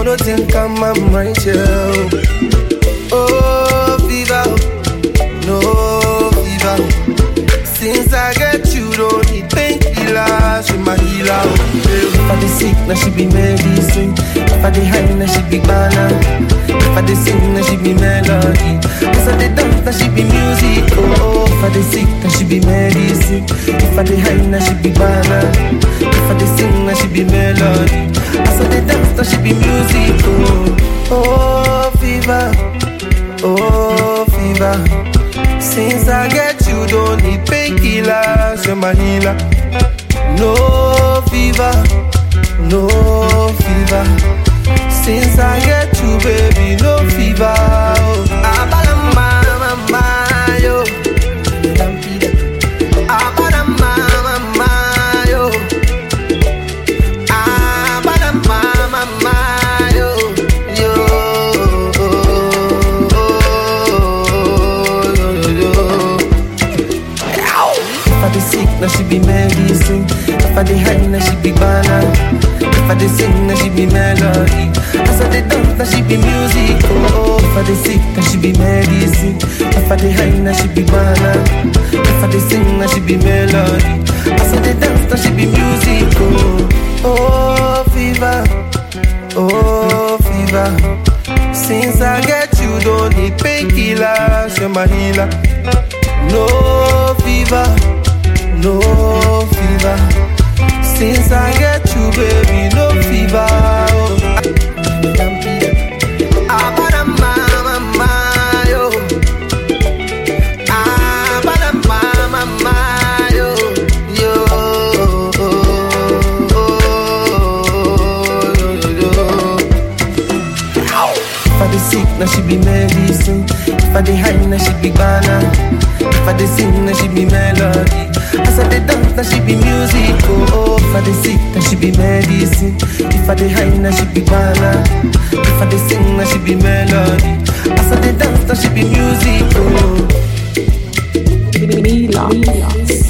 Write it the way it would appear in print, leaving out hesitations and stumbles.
floating, come on, my chill. Oh, fever, no fever. Since I get you, don't need painkillers, she my healer. If I dey sick, now she be medicine. If I dey high, now she be banana. If I dey sing, now she be melody. If I dey dance, now she be music. Oh, if I dey sick, now she be medicine. If I dey high, now she be banana. If I dey sing, now she be melody. As I dey dance, now she be music. Oh, fever. Oh, fever. Since I get you, don't need painkillers, you're my healer. No fever, no fever. Since I get you, baby, no fever. Oh, Abalama, mama, yo. Abalama, mama, yo. Abalama, mama, yo. If I dey sick, now she be medicine. If I dey high, now she be banana. If I dey sing, now she be melody. As I dey dance, now she be music. Oh, if I dey sick, now she be medicine. If I dey high, now she be banana. If I dey sing, now she be melody. As I dey dance, now she be music. Oh, fever. Oh, fever. Since I get you, don't need painkillers, you're my healer. No fever, no fever. Since I get you, baby, no fever. Abalama, mama, yo. Abalama, mama, yo. If I dey sick, now she be medicine. If I dey high, now she be banana. If I dey sing, now she be melody. As I dey dance, now she be music. Oh, if I dey sick, now she be medicine. If I dey high, now she be banana. If I dey sing, now she be melody. As I dey dance, now she be music. Oh, Milan.